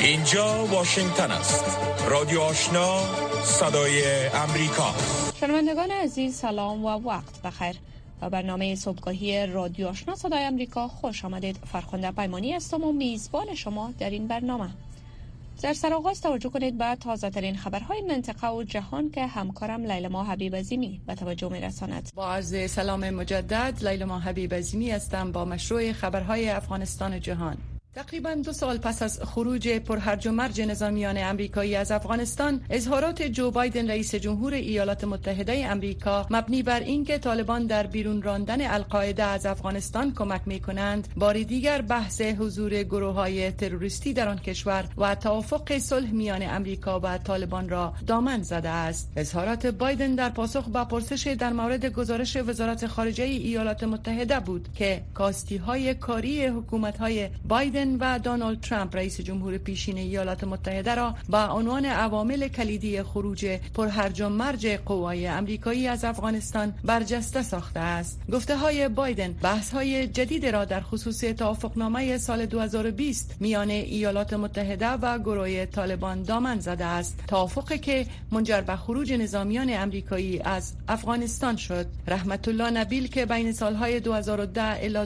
اینجا واشنگتن است. رادیو آشنا، صدای امریکا. شنوندگان عزیز سلام و وقت بخیر. و برنامه صبحگاهی رادیو آشنا صدای امریکا خوش آمدید. فرخنده پیمانی هستم و میزبان شما در این برنامه. در سرآغاز توجه کنید به تازه ترین خبرهای منطقه و جهان که همکارم لیلما حبیب عظیمی به توجه می‌رساند. با عرض سلام مجدد، لیلما حبیب عظیمی هستم با مشروع خبرهای افغانستان و جهان. تقریباً 2 سال پس از خروج پرهرج و مرج نظامیان امریکایی از افغانستان، اظهارات جو بایدن رئیس جمهور ایالات متحده امریکا مبنی بر اینکه طالبان در بیرون راندن القاعده از افغانستان کمک می‌کنند، بار دیگر بحث حضور گروه‌های تروریستی در آن کشور و توافق صلح میان امریکا و طالبان را دامن زده است. اظهارات بایدن در پاسخ به پرسش در مورد گزارش وزارت خارجه ایالات متحده بود که کاستی‌های کاری حکومت‌های بایدن و دونالد ترامپ رئیس جمهور پیشین ایالات متحده را با عنوان عوامل کلیدی خروج پرهرج و مرج قوای امریکایی از افغانستان برجسته ساخته است. گفته‌های بایدن بحث‌های جدید را در خصوص توافقنامه سال 2020 میان ایالات متحده و گروه طالبان دامن زده است، توافقی که منجر به خروج نظامیان امریکایی از افغانستان شد. رحمت الله نبیل که بین سالهای 2010 الی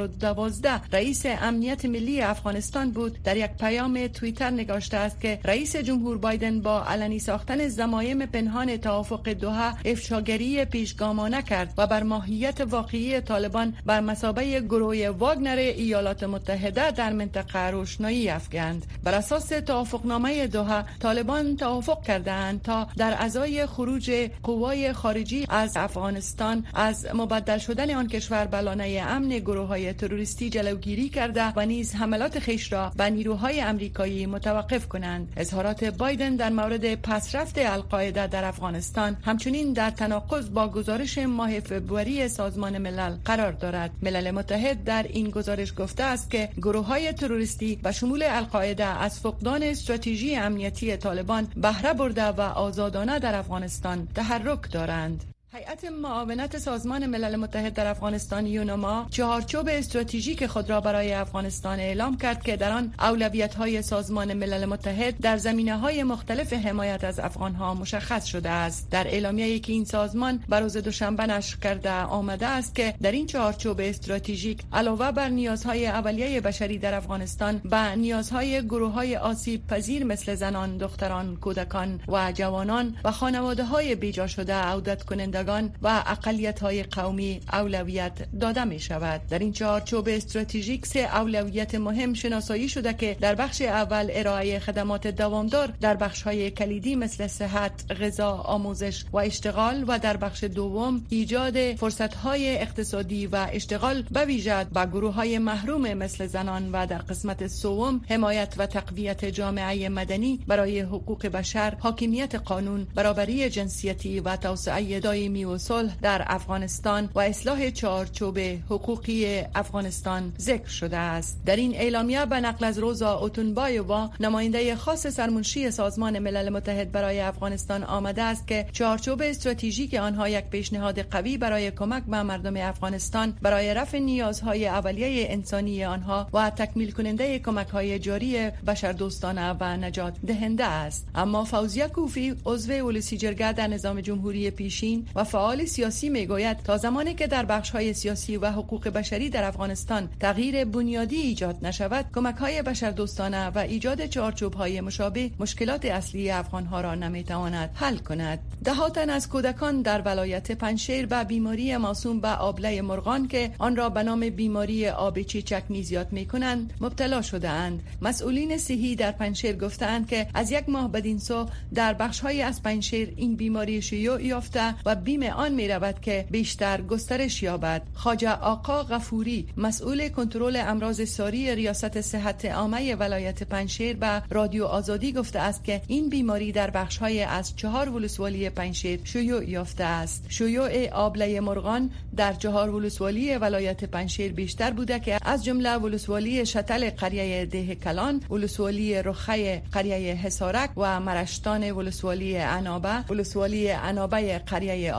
2012 رئیس امنیت ملی افغانستان بود، در یک پیام توییتر نگاشته است که رئیس جمهور بایدن با علنی ساختن ضمایم پنهان توافق دوحه افشاگری پیشگامانه کرد و بر ماهیت واقعی طالبان بر مثابه گروه واگنر ایالات متحده در منطقه روشنایی افکند. بر اساس توافقنامه دوحه، طالبان توافق کردند تا در ازای خروج قوای خارجی از افغانستان از مبدل شدن آن کشور به لانه امن گروه‌های تروریستی جلوگیری کرده و نیز حملات خیش را به نیروهای امریکایی متوقف کنند. اظهارات بایدن در مورد پسرفت القاعده در افغانستان همچنین در تناقض با گزارش ماه فوریه سازمان ملل قرار دارد. ملل متحد در این گزارش گفته است که گروه‌های تروریستی به شمول القاعده از فقدان استراتژی امنیتی طالبان بهره برده و آزادانه در افغانستان تحرک دارند. هیئت معاونت سازمان ملل متحد در افغانستان یونما چهارچوب استراتژیک خود را برای افغانستان اعلام کرد که در آن اولویت‌های سازمان ملل متحد در زمینه‌های مختلف حمایت از افغان‌ها مشخص شده است. در اعلامیه‌ای که این سازمان بر روز دوشنبه نشر کرده آمده است که در این چهارچوب استراتژیک علاوه بر نیازهای اولیه بشری در افغانستان، به نیازهای گروه‌های آسیب پذیر مثل زنان، دختران، کودکان و جوانان و خانواده‌های بیجا شده، عودت کننده و اقلیت‌های قومی اولویت داده می شود. در این چهارچوب استراتژیک 3 اولویت مهم شناسایی شده که در بخش اول ارائه خدمات دوامدار در بخش‌های کلیدی مثل صحت، غذا، آموزش و اشتغال، و در بخش دوم ایجاد فرصت‌های اقتصادی و اشتغال به ویژه به گروه‌های محروم مثل زنان، و در قسمت سوم حمایت و تقویت جامعه مدنی برای حقوق بشر، حاکمیت قانون، برابری جنسیتی و توسعه دائمی و صلح در افغانستان و اصلاح چارچوب حقوقی افغانستان ذکر شده است. در این اعلامیه به نقل از روزا اوتونبایووا، نماینده خاص سرمنشی سازمان ملل متحد برای افغانستان، آمده است که چارچوب استراتژیک آنها یک پیشنهاد قوی برای کمک به مردم افغانستان برای رفع نیازهای اولیه انسانی آنها و تکمیل کننده کمک‌های جاری بشردوستانه و نجات دهنده است. اما فوزیه کوفی، عضو اولسی جرگه در نظام جمهوری پیشین و فعال سیاسی، میگوید تا زمانی که در بخش‌های سیاسی و حقوق بشری در افغانستان تغییر بنیادی ایجاد نشود، کمک‌های بشردوستانه و ایجاد چارچوب‌های مشابه مشکلات اصلی افغان‌ها را نمی‌تواند حل کند. ده تن از کودکان در ولایت پنجشیر به بیماری موسوم به آبله مرغان که آن را به نام بیماری آب چیچک میزیاد می‌کنند مبتلا شده‌اند. مسئولین صحی در پنجشیر گفتند که از 1 ماه بدین سو در بخش‌های از پنجشیر این بیماری شیوع یافته و بیم آن می رود که بیشتر گسترش یابد. خواجه آقا غفوری، مسئول کنترل امراض ساری ریاست صحت عامه ولایت پنجشیر به رادیو آزادی گفته است که این بیماری در بخش‌های از 4 ولسوالی پنجشیر شیوع یافته است. شیوع آبله مرغان در 4 ولسوالی ولایت پنجشیر بیشتر بوده که از جمله ولسوالی شتل قریه ده کلان، ولسوالی رخه قریه حصارک و مرشتان ولسوالی عنابه، ولسوالی عنابه قریه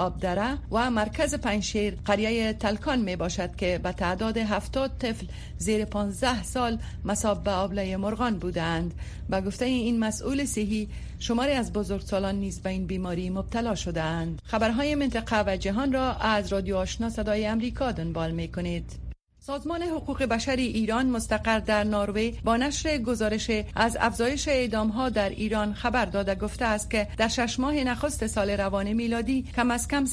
آبدره و مرکز پنجشیر قریه تلکان می باشد که به تعداد 70 طفل زیر 15 سال مصاب به آبله مرغان بودند. با گفته این مسئول صحی، شماری از بزرگسالان نیز به این بیماری مبتلا شدند. خبرهای منطقه و جهان را از رادیو آشنا صدای امریکا دنبال می کنید. سازمان حقوق بشر ایران مستقر در نروژ با نشر گزارش از افزایش اعدام‌ها در ایران خبر داده گفته است که در 6 ماه نخست سال روان میلادی کم از کم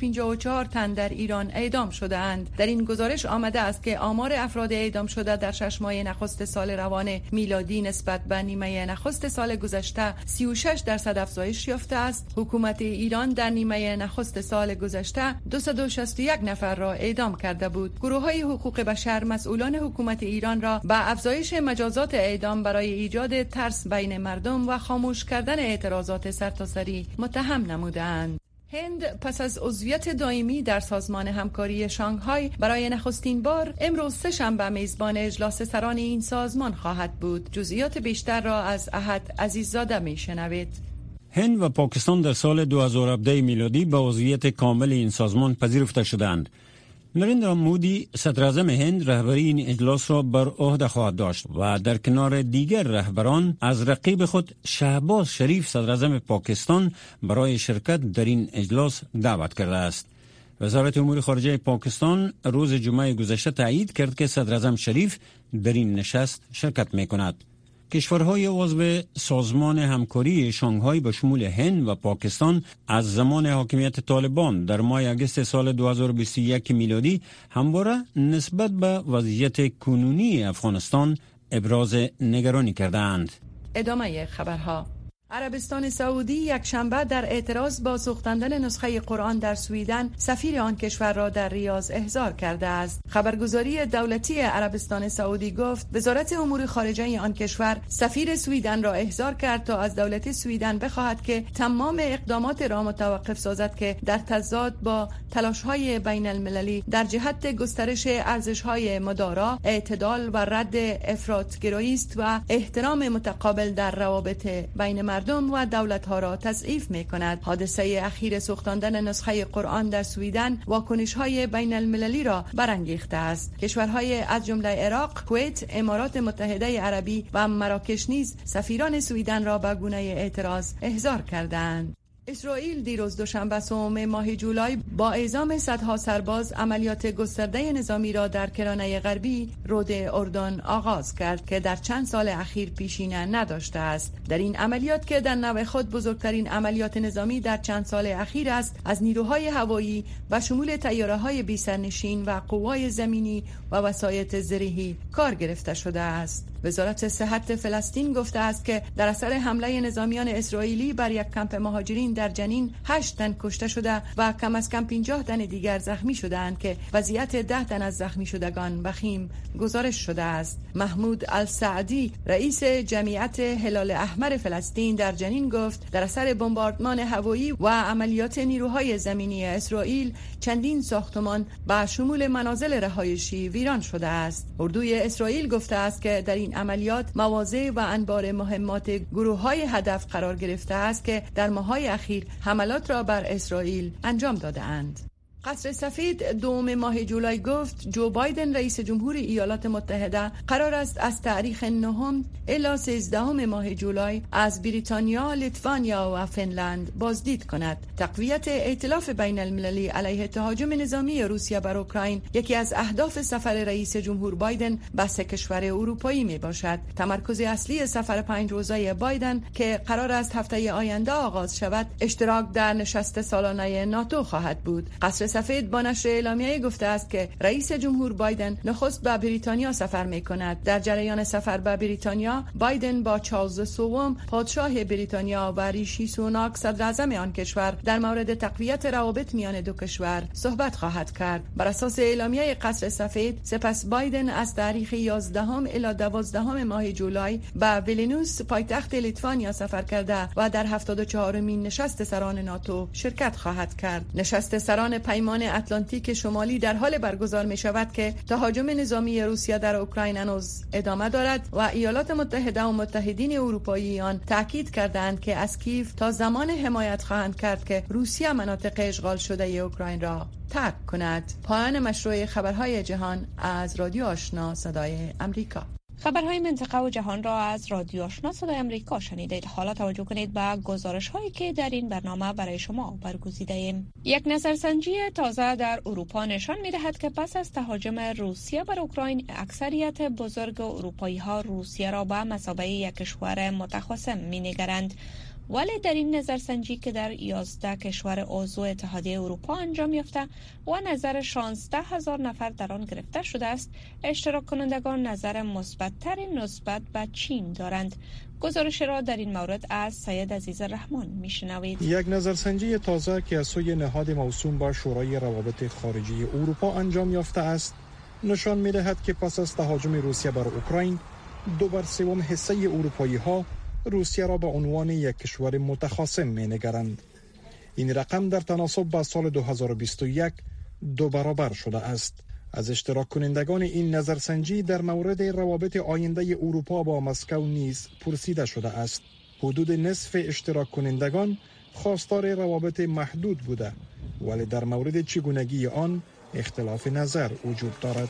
354 تن در ایران اعدام شده‌اند. در این گزارش آمده است که آمار افراد اعدام شده در 6 ماه نخست سال روان میلادی نسبت به نیمه نخست سال گذشته 36% افزایش یافته است. حکومت ایران در نیمه نخست سال گذشته 261 نفر را اعدام کرده بود. گروه‌های حقوق بشر مسئولان حکومت ایران را به افزایش مجازات اعدام برای ایجاد ترس بین مردم و خاموش کردن اعتراضات سرتاسری متهم نمودند. هند پس از عضویت دائمی در سازمان همکاری شانگهای برای نخستین بار امروز سه‌شنبه میزبان اجلاس سران این سازمان خواهد بود. جزئیات بیشتر را از احد عزیززاده میشنوید. هند و پاکستان در سال 2017 میلادی به عضویت کامل این سازمان پذیرفته شدند. نریندرا مودی صدراعظم هند رهبری این اجلاس را بر عهده خواهد داشت و در کنار دیگر رهبران از رقیب خود شهباز شریف صدراعظم پاکستان برای شرکت در این اجلاس دعوت کرده است. وزارت امور خارجه پاکستان روز جمعه گذشته تایید کرد که صدراعظم شریف در این نشست شرکت می‌کند. کشورهای عضو سازمان همکاری شانگهای به شمول هند و پاکستان از زمان حاکمیت طالبان در ماه اگست سال 2021 میلادی همواره نسبت به وضعیت کنونی افغانستان ابراز نگرانی کردند. ادامه خبرها. عربستان سعودی یک شنبه در اعتراض با سوختاندن نسخه قرآن در سویدن سفیر آن کشور را در ریاض احضار کرده است. خبرگزاری دولتی عربستان سعودی گفت وزارت امور خارجه آن کشور سفیر سویدن را احضار کرد تا از دولت سویدن بخواهد که تمام اقدامات را متوقف سازد که در تضاد با تلاش‌های بین المللی در جهت گسترش ارزش‌های مدارا، اعتدال و رد افراط‌گرایی است و احترام متقابل در روابط بین مردم و دولت‌ها را تضعیف می‌کند. حادثه اخیر سوختاندن نسخه قرآن در سویدن واکنش‌های بین المللی را برانگیخته است. کشورهای از جمله عراق، کویت، امارات متحده عربی و مراکش نیز سفیران سویدن را به گونه اعتراض احضار کردند. اسرائیل دیروز دوشنبه سوم ماه جولای با اعزام صدها سرباز عملیات گسترده نظامی را در کرانه غربی رود اردن آغاز کرد که در چند سال اخیر پیشینه نداشته است. در این عملیات که در نوع خود بزرگترین عملیات نظامی در چند سال اخیر است، از نیروهای هوایی و شمول طیاره‌های بی سرنشین و قوای زمینی و وسایط زرهی کار گرفته شده است. وزارت صحت فلسطین گفته است که در اثر حمله نظامیان اسرائیلی بر یک کمپ مهاجرین در جنین 8 تن کشته شده و کم از کم 50 تن دیگر زخمی شدند که وضعیت 10 تن از زخمی شدگان وخیم گزارش شده است. محمود السعدی رئیس جمعیت هلال احمر فلسطین در جنین گفت در اثر بمباردمان هوایی و عملیات نیروهای زمینی اسرائیل چندین ساختمان با شمول منازل رهایشی ویران شده است. اردوی اسرائیل گفته است که در این عملیات مواضع و انبار مهمات گروه‌های هدف قرار گرفته است که در ماه‌های اخیر حملات را بر اسرائیل انجام داده‌اند. قصر سفید دوم ماه جولای گفت جو بایدن رئیس جمهور ایالات متحده قرار است از تاریخ 9 الی 13 ماه جولای از بریتانیا، لیتوانیا و فنلند بازدید کند. تقویت ائتلاف بین المللی علیه تهاجم نظامی روسیه بر اوکراین یکی از اهداف سفر رئیس جمهور بایدن به 3 کشور اروپایی می باشد. تمرکز اصلی سفر 5 روزه بایدن که قرار است هفته آینده آغاز شود، اشتراک در نشست سالانه ناتو خواهد بود. قصر سفید با نشر اعلامیه گفته است که رئیس جمهور بایدن نخست به بریتانیا سفر می کند. در جریان سفر به بریتانیا، بایدن با چارلز سوم پادشاه بریتانیا و ریشی سوناک صدر اعظم آن کشور در مورد تقویت روابط میان دو کشور صحبت خواهد کرد. بر اساس اعلامیه قصر سفید، سپس بایدن از تاریخ 11 الی 12 ماه جولای به ویلنیوس پایتخت لیتوانیا سفر کرده و در 74مین نشست سران ناتو شرکت خواهد کرد. نشست سران پیمان اتلانتیک شمالی در حال برگزار می شود که تهاجم نظامی روسیه در اوکراین هنوز ادامه دارد و ایالات متحده و متحدین اروپایی آن تاکید کردند که از کیف تا زمان حمایت خواهند کرد که روسیه مناطق اشغال شده اوکراین را ترک کند. پایان مشروع خبرهای جهان از رادیو آشنا صدای امریکا. خبرهای منطقه و جهان را از رادیو آشنا صدای امریکا شنیدید. حالا توجه کنید به گزارش هایی که در این برنامه برای شما برگزیده ایم. یک نظرسنجی تازه در اروپا نشان می دهد که پس از تهاجم روسیه بر اوکراین، اکثریت بزرگ اروپایی ها روسیه را به مثابه یک کشور متخاصم می نگرند. ولی در این نظرسنجی که در 11 کشور عضو اتحادیه اروپا انجام یافته و نظر 16,000 نفر در آن گرفته شده است، اشتراک کنندگان نظر مثبت‌تری نسبت به چین دارند. گزارش را در این مورد از سید عزیز رحمان میشنوید. یک نظرسنجی تازه که از سوی نهاد موسوم به شورای روابط خارجی اروپا انجام یافته است، نشان می‌دهد که پس از تهاجم روسیه بر اوکراین، 2/3 حصه اروپایی‌ها روسیه را به عنوان یک کشور متخاصم می‌نگرند. این رقم در تناسب با سال 2021 2 برابر شده است. از اشتراک کنندگان این نظرسنجی در مورد روابط آینده اروپا با مسکو نیز پرسیده شده است. حدود نصف اشتراک کنندگان خواستار روابط محدود بوده، ولی در مورد چگونگی آن اختلاف نظر وجود دارد.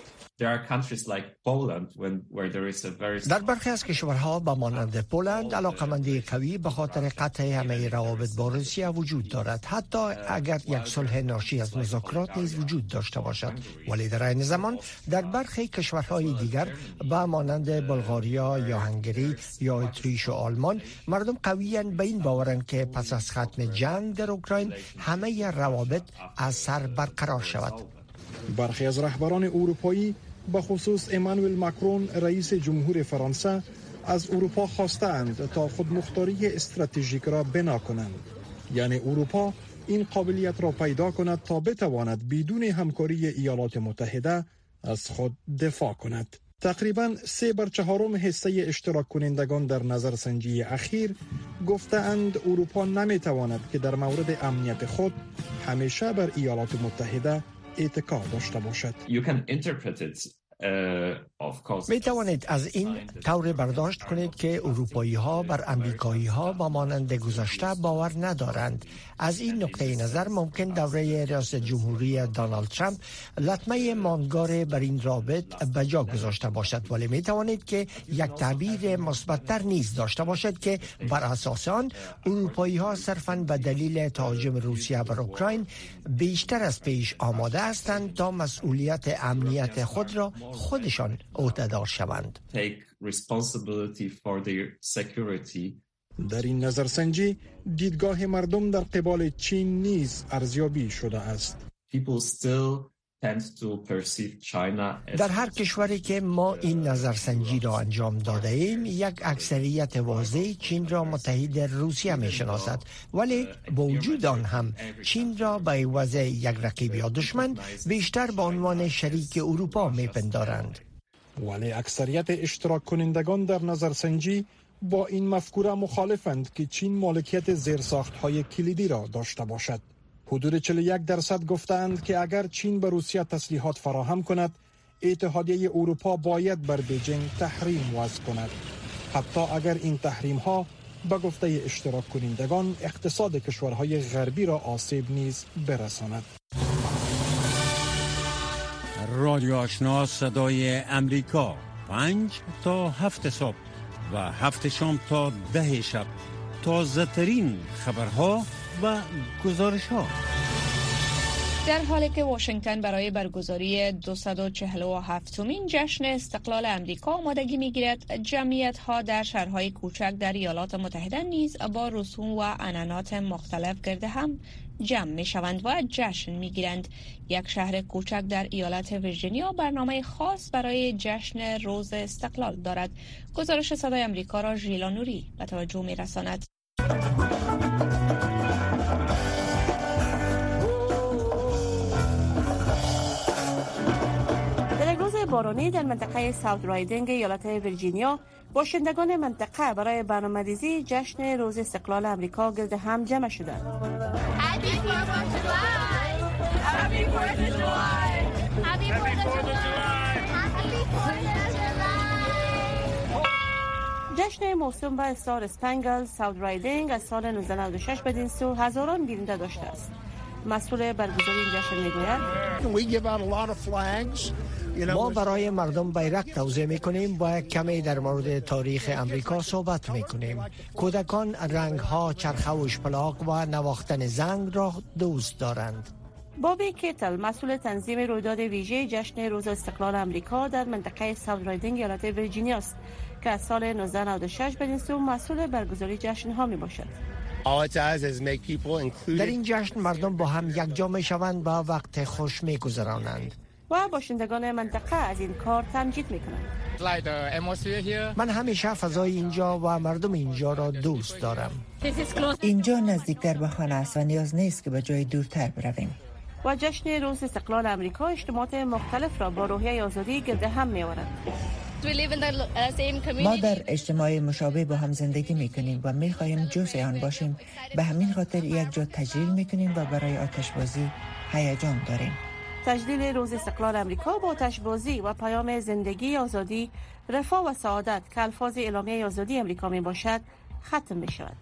در برخی از کشورها به مانند پولند علاقمندی قوی به خاطر قطع همه روابط با روسیه وجود دارد، حتی اگر یک صلح ناشی از مذاکرات نیز وجود داشته باشد. ولی در این زمان در برخی کشورهای دیگر به مانند بلغاریا یا هنگری یا اتریش و آلمان، مردم قویاً به این باورند که پس از ختم جنگ در اوکراین همه روابط از سر برقرار شود. برخی از رهبران اروپایی به خصوص امانوئل ماکرون رئیس جمهور فرانسه از اروپا خواستند تا خودمختاری استراتژیک را بنا کنند، یعنی اروپا این قابلیت را پیدا کند تا بتواند بدون همکاری ایالات متحده از خود دفاع کند. تقریباً 3/4 حصه اشتراک کنندگان در نظرسنجی اخیر گفتند اروپا نمیتواند که در مورد امنیت خود همیشه بر ایالات متحده اتکا داشته باشد. می توانید از این طور برداشت کنید که اروپایی ها بر امریکایی ها با مانند گذشته باور ندارند. از این نقطه نظر ممکن دوره ریاست جمهوری دونالد ترامپ لطمه ماندگار بر این رابط به جا گذاشته باشد، ولی می توانید که یک تعبیر مثبت‌تر نیز داشته باشد که بر اساس آن اروپایی ها صرفاً به دلیل تهاجم روسیه بر اوکراین بیشتر از پیش آماده هستند تا مسئولیت امنیت خود را خودشان عهده‌دار شوند. در این نظرسنجی دیدگاه مردم در قبال چین نیز ارزیابی شده است. در هر کشوری که ما این نظرسنجی را انجام داده ایم، یک اکثریت واضح چین را متحد روسیه می شناسد، ولی با وجود آن هم چین را به عوض یک رقیب یا دشمن بیشتر به عنوان شریک اروپا می پندارند. ولی اکثریت اشتراک کنندگان در نظرسنجی با این مفکوره مخالفند که چین مالکیت زیرساخت‌های کلیدی را داشته باشد. حدود 41% گفتند که اگر چین به روسیه تسلیحات فراهم کند، اتحادیه اروپا باید بر بیجینگ تحریم وضع کند، حتی اگر این تحریم‌ها به گفته اشتراک کنندگان اقتصاد کشورهای غربی را آسیب نیز برساند. رادیو آشنا صدای امریکا 5 تا 7 صبح و 7 شام تا 10 شب، تازه ترین خبرها و گزارش ها. در حالی که واشنگتن برای برگزاری 247مین جشن استقلال امریکا آمادگی می‌گیرد، جمعیت‌ها در شهرهای کوچک در ایالات متحده نیز با رسوم و عنعنات مختلف گرد هم جمع می‌شوند و جشن می‌گیرند. یک شهر کوچک در ایالت ویرجینیا برنامه خاص برای جشن روز استقلال دارد. گزارش صدای امریکا را ژیلا نوری به توجه می‌رساند. بارانی در منطقه ساوت رایدینگ ایالت ویرجینیا، باشندگان منطقه برای برنامه‌ریزی جشن روز استقلال امریکا گرد هم جمع شدند. جشن موسوم به استار اسپنگل ساوت رایدینگ از سال 1996 بدین سو هزاران بیننده داشته است. مسئول برگزاری این جشن میگوید ما برای مردم بیرق توزیع میکنیم و کمی در مورد تاریخ امریکا صحبت میکنیم. کودکان رنگ ها، چرخه و شپلاق و نواختن زنگ را دوست دارند. بابی کیتل مسئول تنظیم رویداد ویژه جشن روز استقلال امریکا در منطقه ساوت رایدینگ ایالت ویرجینیا است که از سال 1996 بدین سو مسئول برگزاری جشن ها می باشد. در این جشن مردم با هم یک جا می شوند و وقت خوش می گذرانند و باشندگان منطقه از این کار تمجید می کنند. من همیشه فضای اینجا و مردم اینجا را دوست دارم. اینجا نزدیکتر به خانه است و نیاز نیست که به جای دورتر برویم. و جشن روز استقلال امریکا اجتماعات مختلف را با روحیه آزادی گرد هم می آورد. ما در اجتماع مشابه با هم زندگی میکنیم و میخواهیم جزء آن باشیم. به همین خاطر یک جا تجلیل میکنیم و برای آتشبازی هیجان داریم. تجلیل روز استقلال امریکا با آتشبازی و پیام زندگی، آزادی، رفاه و سعادت که الفاظ اعلامیه آزادی امریکا می باشد ختم می شود.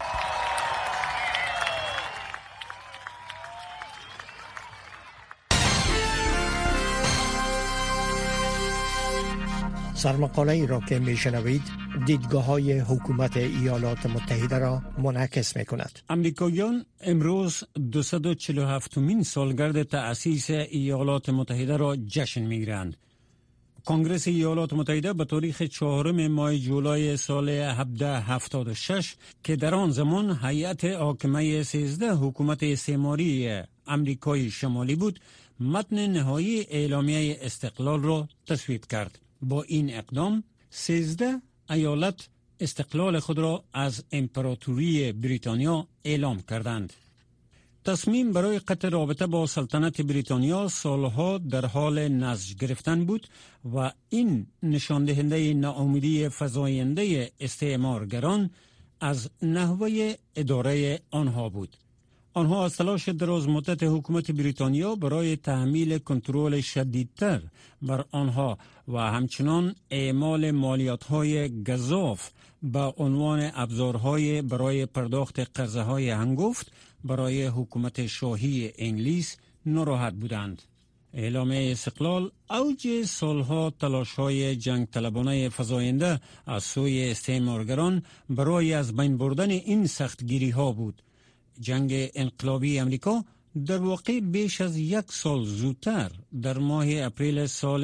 سرمقاله ای را که میشنوید دیدگاه های حکومت ایالات متحده را منعکس می کند. امریکاییان امروز 247مین سالگرد تأسیس ایالات متحده را جشن میگیرند. کنگره ایالات متحده به تاریخ 4 ماه جولای سال 1776 که در آن زمان هیئت حاکمه 13 حکومت استعماری امریکای شمالی بود، متن نهایی اعلامیه استقلال را تصویب کرد. با این اقدام 13 ایالت استقلال خود را از امپراتوری بریتانیا اعلام کردند. تصمیم برای قطع رابطه با سلطنت بریتانیا سالها در حال نسج گرفتن بود و این نشان دهنده ناامیدی فزاینده استعمارگران از نحوه اداره آنها بود. آنها از تلاش دراز مدت حکومت بریتانیا برای تحمیل کنترل شدیدتر بر آنها و همچنان اعمال مالیات‌های گزاف به عنوان ابزارهای برای پرداخت قرضه‌های هنگفت برای حکومت شاهی انگلیس ناراحت بودند. اعلامیه استقلال اوج سالها تلاش‌های جنگ طلبانه فزاینده از سوی استعمارگران برای از بین بردن این سختگیری‌ها بود. جنگ انقلابی امریکا در واقع بیش از یک سال زودتر در ماه اپریل سال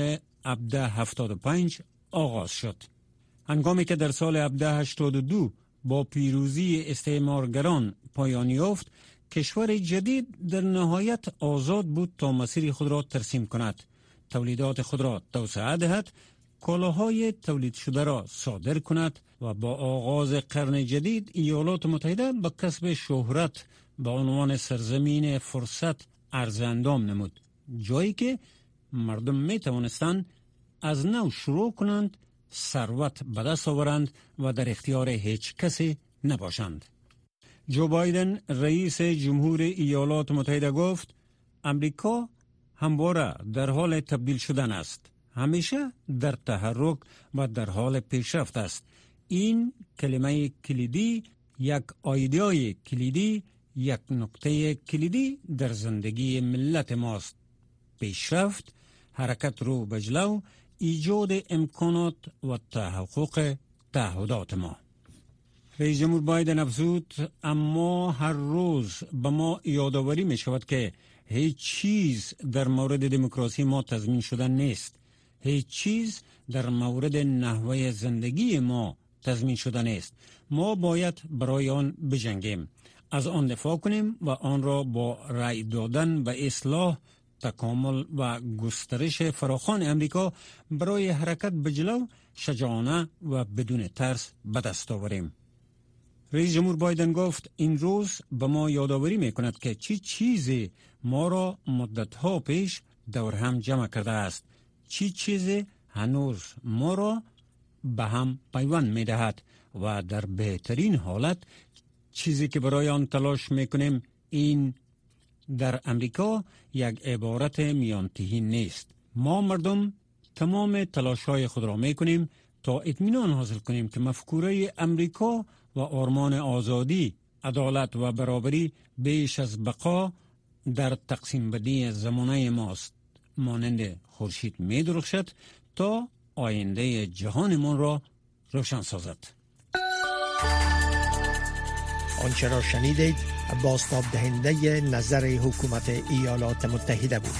1775 آغاز شد. هنگامی که در سال 1782 با پیروزی استعمارگران پایان یافت، کشور جدید در نهایت آزاد بود تا مسیر خود را ترسیم کند، تولیدات خود را توسعه دهد، کالاهای تولید شده را صادر کند و با آغاز قرن جدید ایالات متحده به کسب شهرت به عنوان سرزمین فرصت عرض اندام نمود، جایی که مردم می توانستند از نو شروع کنند، ثروت به دست آورند و در اختیار هیچ کسی نباشند. جو بایدن رئیس جمهور ایالات متحده گفت امریکا همواره در حال تبدیل شدن است، همیشه در تحرک و در حال پیشرفت است. این کلمه کلیدی، یک ایده کلیدی، یک نکته کلیدی در زندگی ملت ماست. پیشرفت، حرکت رو به جلو، ایجاد امکانات و تحقق تعهدات ما. رئیس جمهور بایدن افزود اما هر روز به ما یادآوری می شود که هیچ چیز در مورد دموکراسی ما تضمین شده نیست. هیچ چیز در مورد نحوه زندگی ما تضمین شده نیست. ما باید برای آن بجنگیم، از آن دفاع کنیم و آن را با رأی دادن به اصلاح، تکامل و گسترش فراخوان امریکا برای حرکت به جلو شجاعانه و بدون ترس به دست آوریم. رئیس جمهور بایدن گفت این روز به ما یادآوری می‌کند که چی چیزی ما را مدت‌ها پیش دور هم جمع کرده است، چی چیزی هنوز ما را به هم پیوند می‌دهد و در بهترین حالت چیزی که برای آن تلاش می‌کنیم این در امریکا یک عبارت میانتهی نیست. ما مردم تمام تلاش‌های خود را می‌کنیم تا اطمینان حاصل کنیم که مفکوره امریکا و آرمان آزادی، عدالت و برابری بیش از بقا در تقسیم بندی زمانه ماست. مانند خورشید می‌درخشد تا آینده جهانمان را روشن سازد. آنچه را شنیدید بازتاب دهنده نظر حکومت ایالات متحده بود.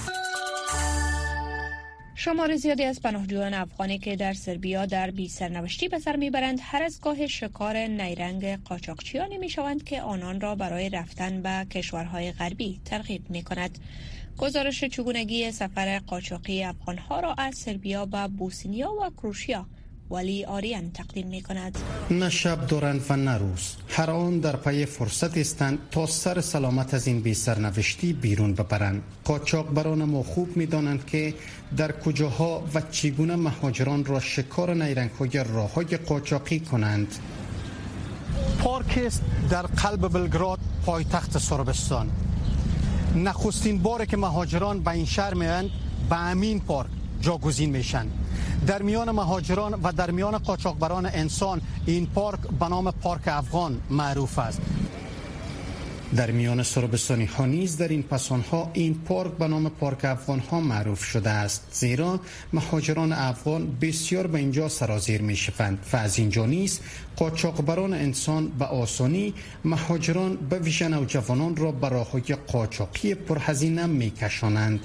شمار زیادی از پناهجویان افغانی که در سربیا در بی سرنوشتی به سر میبرند هر از گاه شکار نیرنگ قاچاقچیانی میشوند که آنان را برای رفتن به کشورهای غربی ترغیب میکند. گزارش چگونگی سفر قاچاقی افغانها را از سربیا به بوسنیا و کروشیا ولی آریان تقدیم می کند. نه شب دارند و نه روز، هر آن در پی فرصت استند تا سر سلامت از این بی سرنوشتی بیرون ببرند. قاچاقبران ما خوب می دانند که در کجاها و چگونه مهاجران را شکار نیرنگ‌های راه‌های قاچاقی کنند. پارک است در قلب بلگراد، پایتخت سربستان. نخستین باره که مهاجران به این شهر می‌آیند به همین پارک جاگزین میشن. در میان مهاجران و در میان قاچاقبران انسان این پارک به نام پارک افغان معروف است. در میان سربستانی ها نیز در این پسانها این پارک به نام پارک افغان ها معروف شده است، زیرا مهاجران افغان بسیار به اینجا سرازیر می شوند و از اینجا نیز قاچاقبران انسان به آسانی مهاجران به ویژه نوجوانان را به راه‌های قاچاقی پرهزینه می کشانند.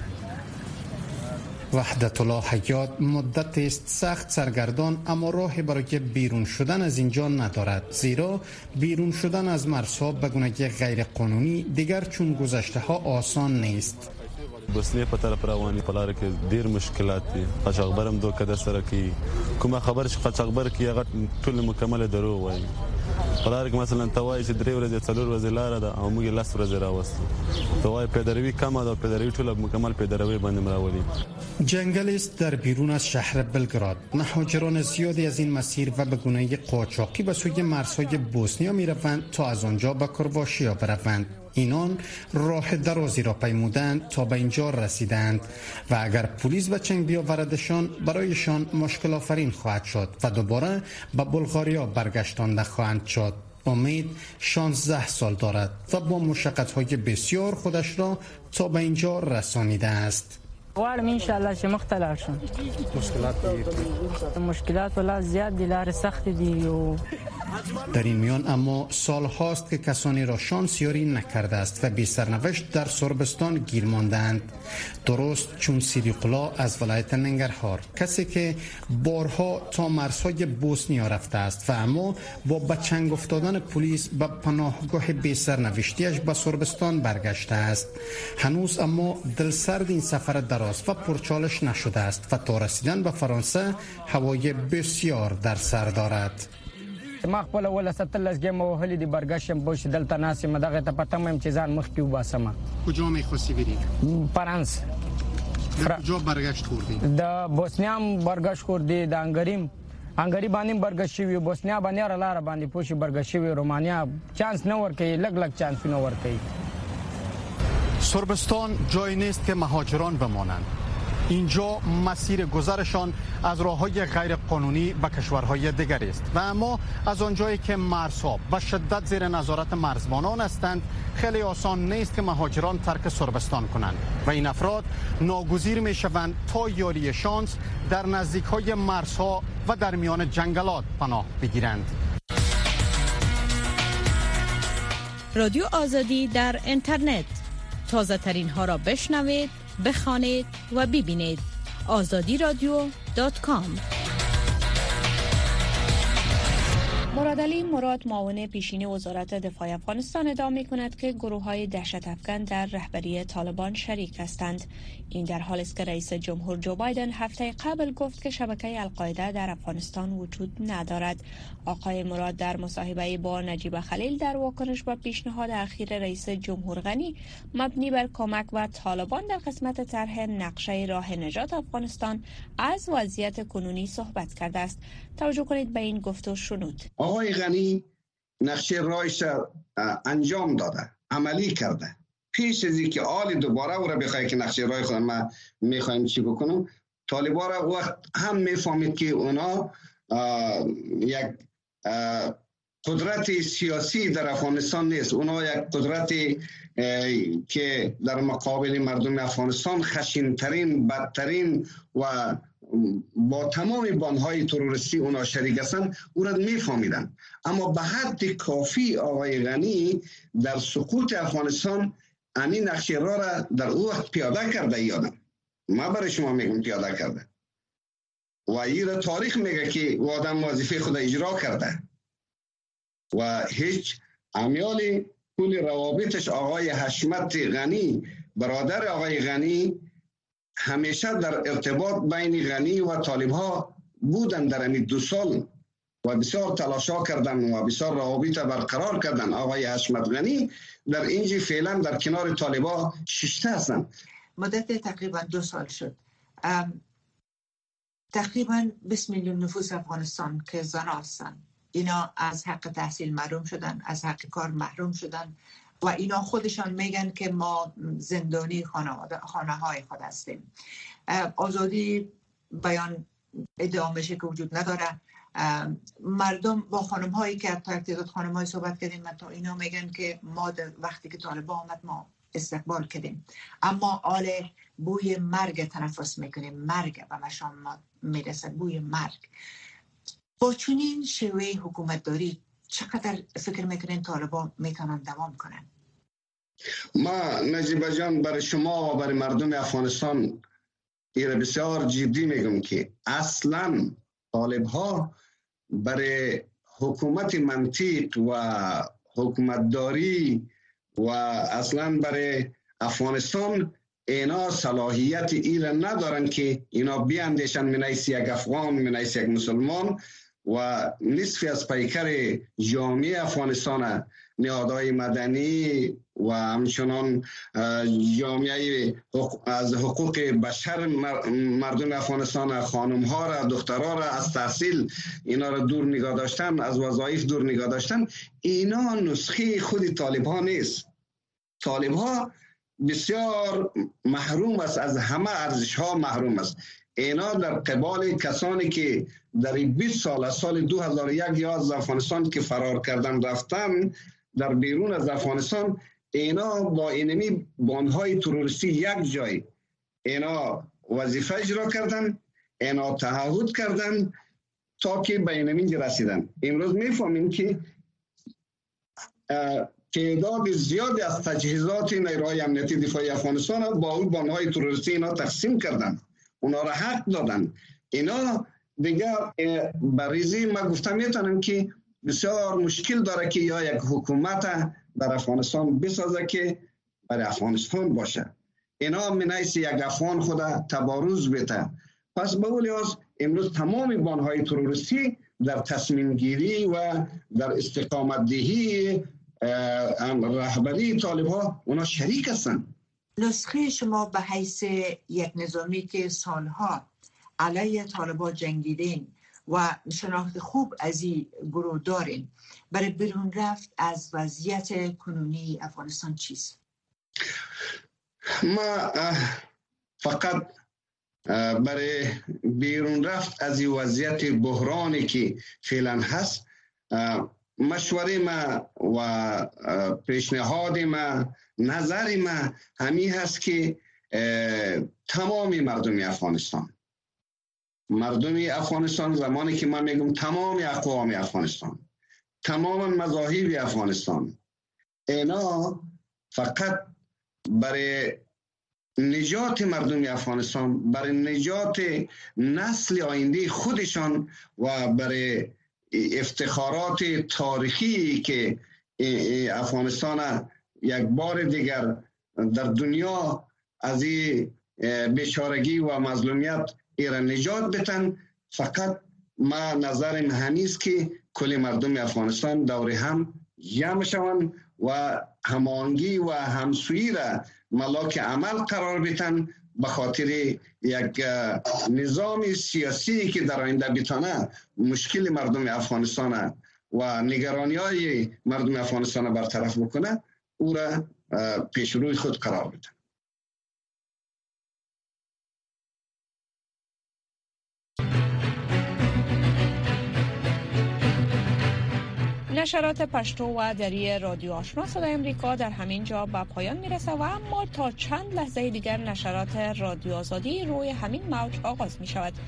وحدت الله حیات مدت است سخت سرگردان، اما راه برای بیرون شدن از اینجا ندارد، زیرا بیرون شدن از مرزها به گونه غیر قانونی دیگر چون گذشته ها آسان نیست. بوسنیا په طرف رواني په لار کې ډیر مشکلات دي. قاچاقبر هم دوکه در سره کوي. کومه خبر چې قاچاقبر کوي هغه ټول مکمل دروغ وایي. په لار کې مثلا توای چې 3 ورځې 4 ورځې لار ده او موږ 10 ورځې راوستو. توای پیدروي کم ده، پیدروي ټول مکمل پیدروي باندې راولي. جنگل است در بیرون از شهر بلگراد. مهاجران زیادی از این مسیر و به گونه قاچاقی به سوی مرزهای بوسنیا می روند تا از آنجا به کرواشیا بروند. اینان راه درازی را پیمودند تا به اینجا رسیدند و اگر پلیس به چنگ بیاوردشان برایشان مشکل آفرین خواهد شد و دوباره به بلغاریا برگشتانده خواهند شد. امید 16 سال دارد و با مشقت‌های بسیار خودش را تا به اینجا رسانیده است. غواړم ان شاء الله چې مختلف شم. مشکلات ولا زیاد دي، لار سخت دي. در این میان اما سال هاست که کسانی را شانس یاری نکرده است و بی سرنوشت در سربستان گیر ماندند. درست چون صدیق الله از ولایت ننگرهار، کسی که بارها تا مرزهای بوسنیا رفته است و اما با به چنگ افتادن پلیس به پناهگاه بی سرنوشتیش به سربستان برگشته است. هنوز اما دلسرد این سفر دراز و پرچالش نشده است و تا رسیدن به فرانسه هوای بسیار در سر دارد. ما خپل ول 17 گیم وهلې دی برګشم بوش دلته ناسم دغه ته پته مم چې ځان مخ کیو باسم. کجا میخواستی بری؟ فرانس. کجا برگشت خوردی؟ د بوسنیا برګش خوردی، د انګری باندې برګش شوی، بوسنیا باندې را لار باندې پوشي برګش شوی، رومانیا چانس نه ورکي، لګ چانس نه ورکي. سربستان جایی نیست که مهاجران بمانند. اینجا مسیر گذرشان از راه‌های غیر قانونی به کشورهای دیگر است و اما از آنجایی که مرزها به شدت زیر نظارت مرزبانان هستند خیلی آسان نیست که مهاجران ترک سربستان کنند و این افراد ناگزیر می‌شوند تا یاری شانس در نزدیک‌های مرزها و در میان جنگلات پناه بگیرند. رادیو آزادی در اینترنت، تازه ترین ها را بشنوید، بخوانید و ببینید. azadiradio.com. مرادعلی مراد معاون پیشین وزارت دفاع افغانستان ادعا می‌کند که گروه‌های دهشت افکن در رهبری طالبان شریک هستند. این در حالی است که رئیس جمهور جو بایدن هفته قبل گفت که شبکه القاعده در افغانستان وجود ندارد. آقای مراد در مصاحبه با نجیب خلیل در واکنش به پیشنهاد اخیر رئیس جمهور غنی مبنی بر کمک به طالبان در قسمت طرح نقشه راه نجات افغانستان از وضعیت کنونی صحبت کرده است. توجه کنید به این گفت و شنود. آقای غنی نقشه راهش انجام داده، عملی کرده. پیش از اینکه آل دوباره او را بخواه که نقشه راه خود ما میخوایم چی بکنم، طالبان را وقت هم میفهمید که اونا یک قدرت سیاسی در افغانستان نیست، اونا یک قدرت که در مقابل مردم افغانستان خشن‌ترین، بدترین و با تمام بانهای تروریستی اونا شریک هستند، او را میفهمیدن. اما به حد کافی آقای غنی در سقوط افغانستان همین نقشه را در او وقت پیاده کرده. یادم ما برای شما میگم پیاده کرده و این را تاریخ میگه که او آدم وظیفه خود اجرا کرده و هیچ امیال کل روابطش آقای حشمت غنی برادر آقای غنی همیشه در ارتباط بین غنی و طالب ها بودن در این 2 سال و بسیار تلاشا کردن و بسیار روابط برقرار کردن. آقای حشمت غنی در اینجا فعلا در کنار طالب ها ششته هستن. مدت تقریبا 2 سال شد. تقریبا 20 میلیون نفوس افغانستان که زن هستن، اینا از حق تحصیل محروم شدن، از حق کار محروم شدن و اینا خودشان میگن که ما زندانی خانه های خود هستیم. آزادی بیان ادعا میشه که وجود نداره. مردم با خانم هایی که تا تعداد خانم های صحبت کردیم تا اینا میگن که ما وقتی که طالبان آمد ما استقبال کردیم، اما آل بوی مرگ تنفس میکنیم، مرگ و مشام ما میرسد، بوی مرگ. با چنین شیوه حکومت داری چقدر فکر میکنین طالبان میتونن دوام کنن؟ ما نجیب جان برای شما و برای مردم افغانستان ایره بسیار جدی میگم که اصلا طالب ها برای حکومت منطق و حکومت داری و اصلا برای افغانستان اینا صلاحیت ایره ندارن که اینا بیاندیشن من حیث یک افغان، من حیث یک مسلمان و نصف از پیکر جامعه افغانستان، نهادهای مدنی و همچنان جامعه از حقوق بشر مردم افغانستان، خانم ها را، دخترها را از تحصیل اینا را دور نگاه داشتن، از وظایف دور نگاه داشتن. اینا نسخه خود طالب ها نیست. طالب ها بسیار محروم است، از همه ارزش ها محروم است. اینا در قبال کسانی که در 20 سال از سال 2001 یا از افغانستان که فرار کردن رفتن در بیرون از افغانستان، اینا با اینمی بانهای تروریستی یک جای اینا وظیفه اجرا کردن، اینا تعهد کردن تا که به اینمی رسیدن. امروز میفهمیم که تعداد زیادی از تجهیزات نیروهای امنیتی دفاعی افغانستان با اون بانهای تروریستی اینا تقسیم کردن، اونا را حق دادن. اینا دیگه بریزی ما گفتم میتونم که بسیار مشکل داره که یا یک حکومت در افغانستان بسازه که برای افغانستان باشه. اینا من حیث یک افغان خود تبارز بده. پس به اون لحاظ امروز تمام بانهای تروریستی در تصمیم گیری و در استقامت دهی رهبری طالب ها اونا شریک هستن. نسخه شما به حیث یک نظامی که سالها علیه طالبان جنگیدین و شناخت خوب از این گروه دارین، برای بیرون رفت از وضعیت کنونی افغانستان چیست؟ ما فقط برای بیرون رفت از این وضعیت بحرانی که فعلا هست، مشوره ما و پیشنهاد ما، نظر ما همین هست که تمام مردم افغانستان زمانی که من میگم تمام اقوام افغانستان، تمام مذاهب افغانستان، اینا فقط برای نجات مردم افغانستان، برای نجات نسل آینده خودشان و برای افتخارات تاریخی که افغانستان یک بار دیگر در دنیا از این بیچارگی و مظلومیت ایرا نجات بتن، فقط ما نظرم همیست که کل مردم افغانستان دور هم جمع شوند و هماهنگی و همسویی را ملاک عمل قرار بتن به خاطر یک نظام سیاسی که در آینده بتانه مشکل مردم افغانستان و نگرانی های مردم افغانستان برطرف بکنه، او را پیش روی خود قرار بدن. نشرات پشتو و دری رادیو آشنا صدای امریکا در همین جا به پایان میرسه و اما تا چند لحظه دیگر نشرات رادیو آزادی روی همین موج آغاز می شود.